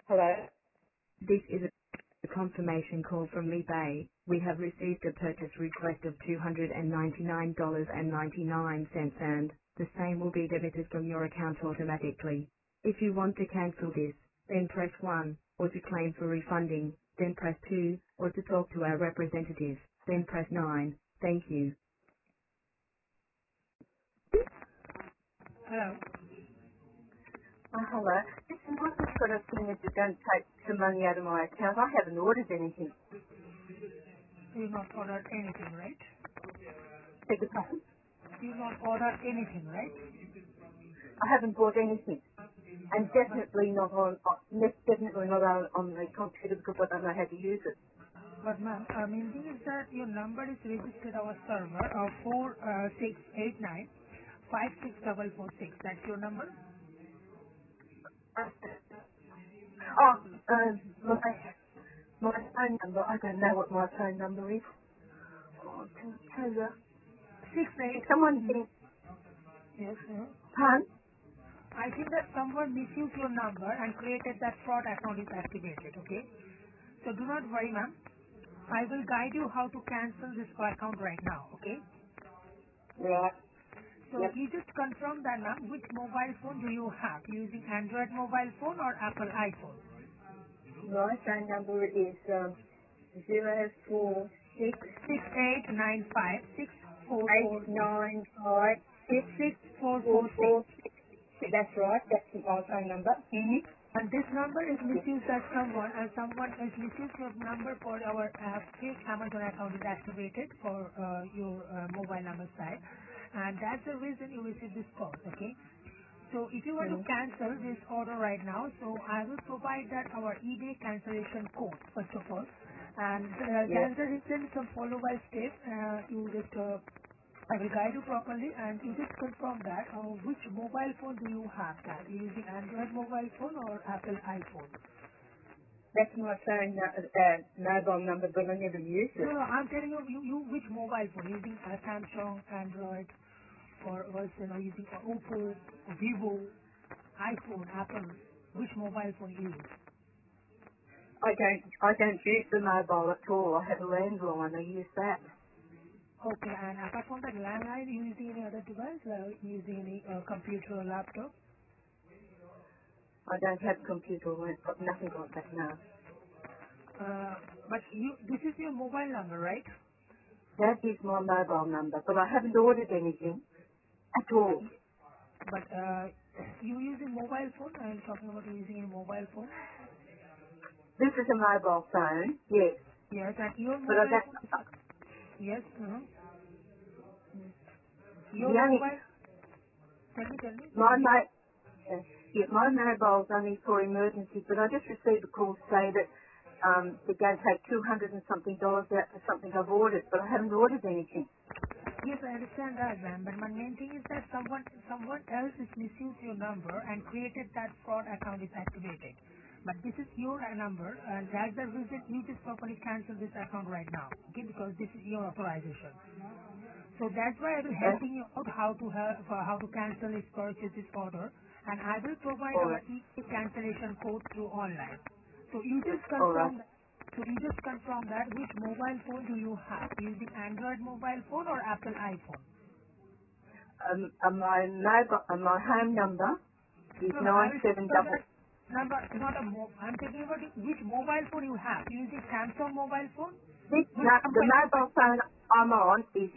Hello? This is a confirmation call from eBay. We have received a purchase request of $299.99 and the same will be debited from your account automatically. If you want to cancel this, then press 1, or to claim for refunding, then press 2, or to talk to our representative, then press 9. Thank you. Hello. Hello. Listen, I've just got a thing that you're going to take some money out of my account. I haven't ordered anything. You not ordered anything, right? Beg your pardon? You not ordered anything, right? I haven't bought anything. And definitely not on the computer because I don't know how to use it. But ma'am, main thing is that your number is registered our server of 4689 That's your number? Oh, my phone number. I don't know what my phone number is. Oh, I can tell you. Six eight. Someone didn't. Yes, sir. Pardon? I think that someone misused your number and created that fraud account is activated, okay? So do not worry, ma'am. I will guide you how to cancel this account right now, okay? Right. So Yep. you just confirm that, ma'am, which mobile phone do you have? Using Android mobile phone or Apple iPhone? My phone number is 046 68956446. 895 That's right. That's my phone number. Mm-hmm. And this number is Yes. misused by someone, and someone has misused your number for our fake Amazon account is activated for your mobile number side, and that's the reason you received this call. Okay. So if you want to Mm-hmm. cancel this order right now, so I will provide that our eBay cancellation code first of all, and Yes. that's the reason some follow-by steps. You just I will guide you properly and you just confirm that which mobile phone do you have that? You using Android mobile phone or Apple iPhone? That's my phone mobile number, but I never use No, it. no, I'm telling you, you which mobile phone? Using Samsung, Android, or using Oppo, Vivo, iPhone, Apple. Which mobile phone you use? I don't use the mobile at all. I have a landline. I use that. Okay, and apart from that landline, you using any other device? Using any computer or laptop? I don't have computer or got nothing like that now. But this is your mobile number, right? That is my mobile number, but I haven't ordered anything at all. But you using mobile phone? I'm talking about you using a mobile phone. This is a mobile phone, yes, Yes, and your but I mobile don't. phone is yes. Your The only mobile. Tell me. my mo- my mobile's only for emergencies, but I just received a call to say that they're going to take $200 and something out for something I've ordered, but I haven't ordered anything. Yes, I understand that, ma'am. But my main thing is that someone else has misused your number and created that fraud account is activated. But this is your number, and that's the reason you just properly cancel this account right now, okay? Because this is your authorization. So that's why I will Okay? helping you out how to cancel this purchase this order, and I will provide All our right, cancellation code through online. So you just all right. confirm. So you just confirm that which mobile phone do you have? Using Android mobile phone or Apple iPhone? My home number is No, I will tell 97 you double. that number is not I'm talking about which mobile phone you have. Using Samsung mobile phone? Which The company? mobile phone I'm on is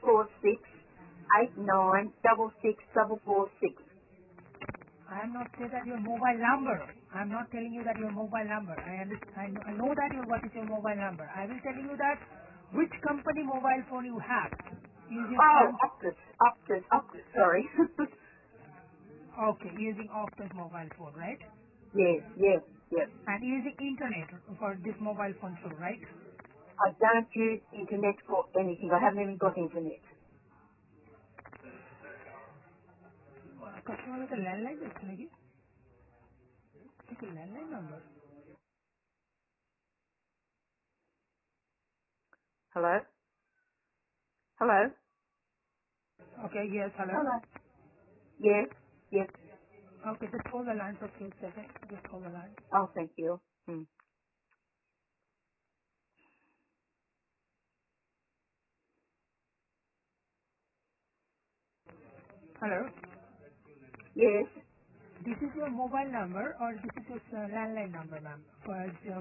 046 I am not saying that your mobile number. I am not telling you that your mobile number. I know that what is your mobile number. I will tell you that which company mobile phone you have. Using Oh, Samsung. Optus, sorry. Okay, using Optus mobile phone, right? yes. And using internet for this mobile phone too, right? I don't use internet for anything. I haven't even got internet. Customer with a landline is it's a landline number. Hello? Hello? Okay, yes, hello. Hello? Yes, yes. Okay, just hold the line for a few seconds. Just hold the line. Oh, thank you. Hmm. Hello. Yes. This is your mobile number or this is your landline number, ma'am? For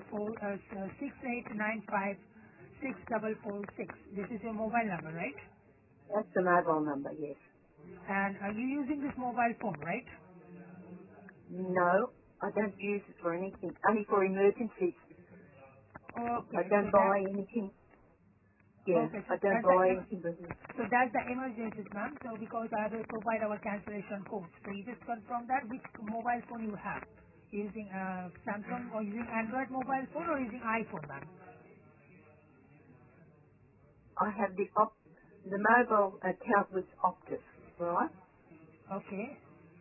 68956446. This is your mobile number, right? That's the mobile number, yes. And are you using this mobile phone, right? No, I don't use it for anything. Only for emergencies. I Okay, don't buy anything. Yeah, okay, I don't buy anything with it. so that's the emergencies, ma'am. So because I will provide our cancellation code. So you just confirm that which mobile phone you have. Using Samsung or using Android mobile phone or using iPhone, ma'am? I have the mobile account with Optus, right? Okay.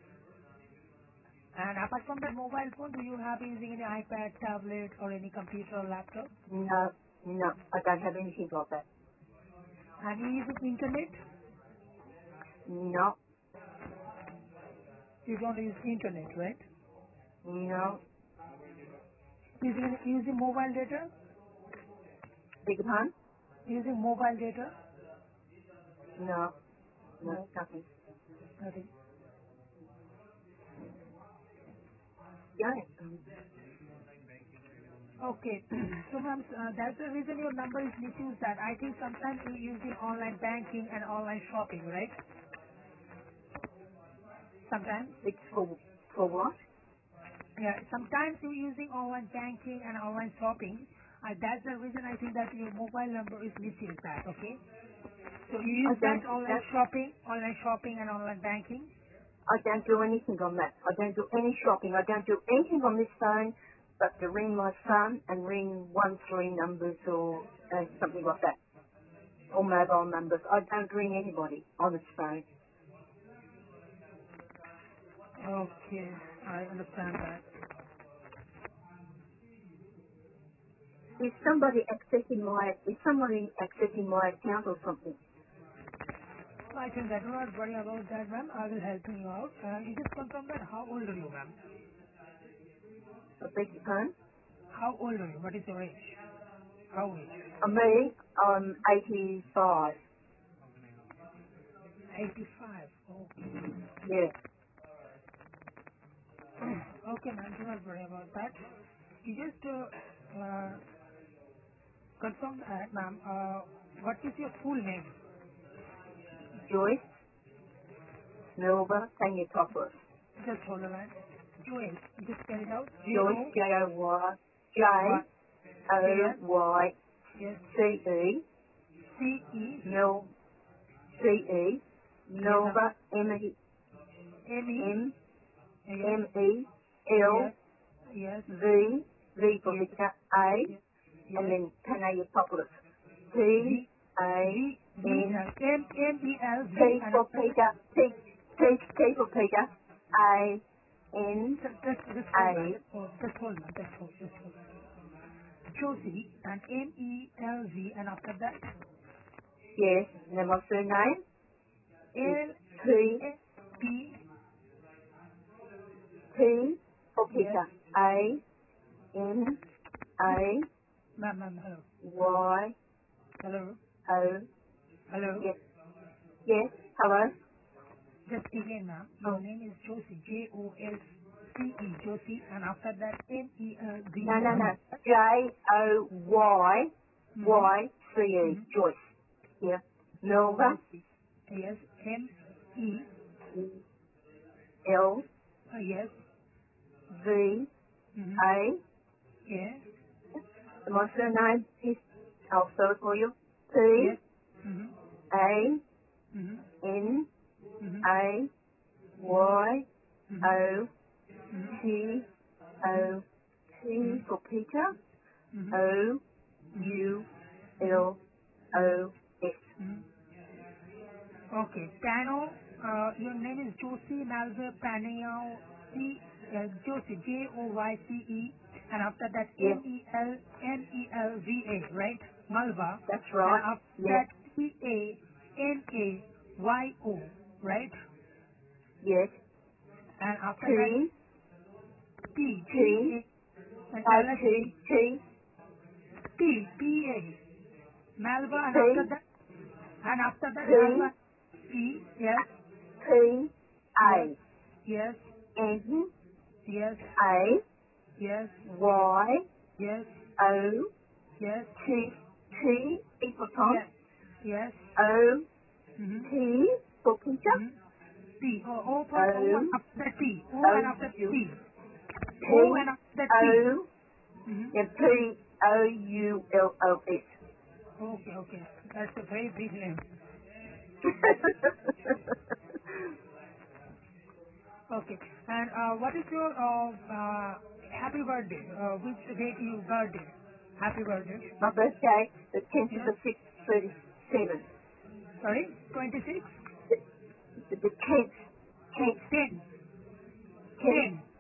And apart from that mobile phone, do you have using any iPad, tablet, or any computer or laptop? No, no, I don't have anything like that. And you using internet? No, You don't use internet, right? no. Using mobile data? Beg your pardon? Using mobile data? No, no, No, nothing. nothing. Yeah. Okay. So, ma'am, that's the reason your number is misused. That I think sometimes you using online banking and online shopping, right? Sometimes. It's for what? Yeah. Sometimes you're using online banking and online shopping. That's the reason I think that your mobile number is misused. That okay. So you I use that online shopping and online banking. don't do anything on that. I don't do any shopping. I don't do anything on this phone but to ring my son and ring 13 numbers or something like that. Or mobile numbers. I don't ring anybody on this phone. Okay, I understand that. Is somebody accessing my account or something? I think that do not worry about that, ma'am. I will help you out. You just confirm that how old are you, ma'am? I beg your pardon? How old are you? What is your age? How age? Me, I'm 85. 85. Okay. Yeah. Okay, ma'am. Do not worry about that. You just confirm that, ma'am. What is your full name? Joyce, Milva, Taniotopoulos. Just hold the line. Joyce. You just spell it out. Joyce, J-O-Y. J-O-Y, Yes. J-O-Y-C-E, Yes. C-E. Mil, C-E, Yes. Milva, M-E, M-E. M, Yes. M-E, L, Yes. Yes. V, V for Yes. Victor, A, Yes. and Yes. then Taniotopoulos. V. V. V. P-A-N, M. M-E-L-V. P And for after that, Peter, P for Peter, A-N, just hold on. A, Just hold on. Just hold on. Josie and M-E-L-V. And after that, yes, and then my surname is T, L-A-P. T for Yes. Peter, A, N, A, Ma'am, hello. Hello. Y, Hello. O, Hello. yes, yes, hello, Just again, ma'am. Your oh, name is Josie. J-O-S-C-E. Josie. And after that, M-E-L-V. no, J-O-Y, Mm-hmm. Y-C-E, Mm-hmm. Joyce, yeah, Milva, J-O-Y-C. Yes. M-E. L, Yes. V, Mm-hmm. A, Yeah. and my surname is, I'll spell it for you, P, Yes. Mm-hmm. A, Mm-hmm. N, Mm-hmm. A, Mm-hmm. Y, Mm-hmm. O, Mm-hmm. T, Mm-hmm. O, T for Peter, Mm-hmm. O, Mm-hmm. U, Mm-hmm. L, O, S. Mm-hmm. Okay. Tano, your name is Josie Malve Paneo, Josie, J-O-Y-C-E, and after that Yes, M-E-L-V-A, right? Malva, that's and right. after Yes, that C-A-N-A-Y-O, right? yes, And after that, T, T, T, and tell us T, T, T, T-A, Malva, and T, after that, T, Malva, T, yes, T, yes, A, yes, N, yes, A, yes, Y, yes, O, yes, T, T, E for Tom, yes, yes, O, mm-hmm. T, for Peter, Mm-hmm. T, O for O and O, after that T, O and O, after U, T, O P, and after that T. O, Mm-hmm. and P, O, U, L, O, S. Okay, okay. That's a very big name. Okay. And what is your happy birthday? Which date you birthday? Happy birthday. My birthday, the 10th of Yes. the 6th, 37. Sorry, 26? The 10th, 10th, 10. 10th, 10.